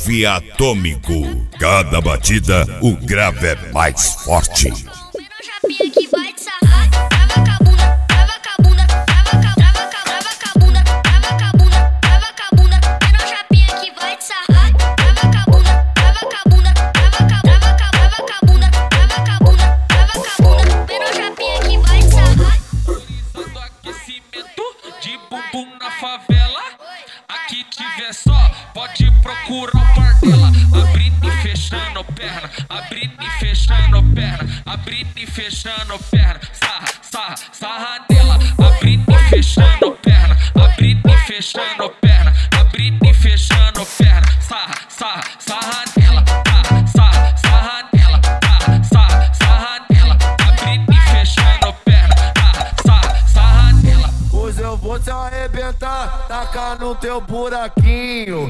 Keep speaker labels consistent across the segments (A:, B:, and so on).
A: Grave atômico. Cada batida, o grave é mais forte.
B: De bumbum na favela, aqui tiver só, pode procurar o par dela. Abrindo e fechando perna, abrindo e fechando perna, abrindo e fechando perna. Sarra, sarra, sarra nela. Abrindo e fechando perna, abrindo e fechando perna, abrindo e fechando perna. Sarra, sarra, sarra nela. Sarra, sarra nela. Sarra, sarra nela. Abrindo e fechando perna. Sarra, sarra nela.
C: Hoje eu vou te arrebentar, tacar no teu buraquinho.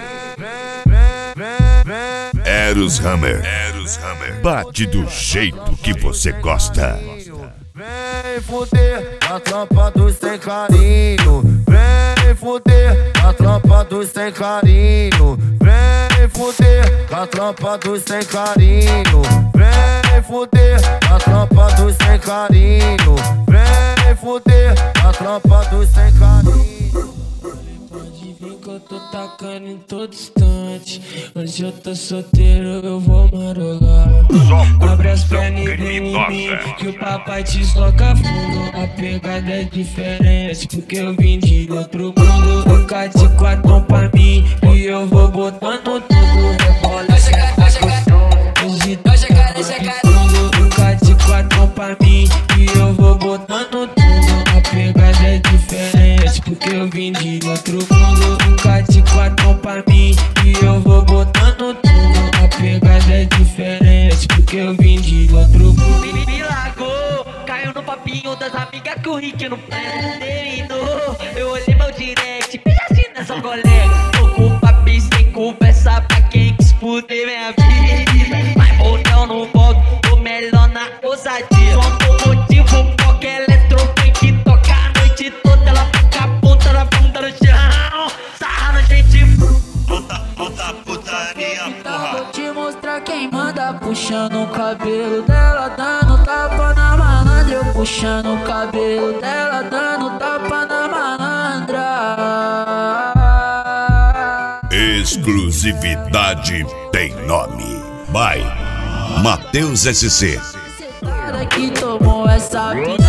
A: Eros Hammer. Bate do jeito que você gosta.
C: Vem fuder a tropa dos sem carinho. Vem fuder a tropa dos sem carinho. Vem fuder a tropa dos sem carinho. Vem fuder a tropa dos sem carinho. Vem fuder a tropa dos sem carinho.
D: Pode vir que eu tô tacando em todo instante. Hoje eu tô solteiro, eu vou marolar. Abre as pernas e vem em mim, que o papai te esloca fundo. A pegada é diferente, porque eu vim de outro mundo. Toca de quatro pra mim, e eu vou botando tudo. Rebola, hoje toca de quatro pra mim, e eu vou botando tudo. A pegada é diferente, porque eu vim de outro mundo. Toca de quatro pra mim, e eu vou botando tudo. A pegada é diferente, porque eu vim de outro mundo.
E: Me largou, caiu no papinho das amigas que o Rick não terminou. Eu olhei meu direct, fiz assim nessa colega. Tô com o papi sem conversa pra quem quis fuder minha vida. Mas voltão no volto, tô melhor na ousadia. Só motivo qualquer eletrofunk toca a noite toda. Ela fica a ponta da bunda no chão, sarra na gente.
A: Puta putaria,
D: Vou te mostrar quem manda, puxando o cabelo dela, dando tapa na malandra. Eu puxando o cabelo dela, dando tapa na malandra.
A: Exclusividade tem nome. By Matheus SC.
D: Cê cara que tomou essa vida.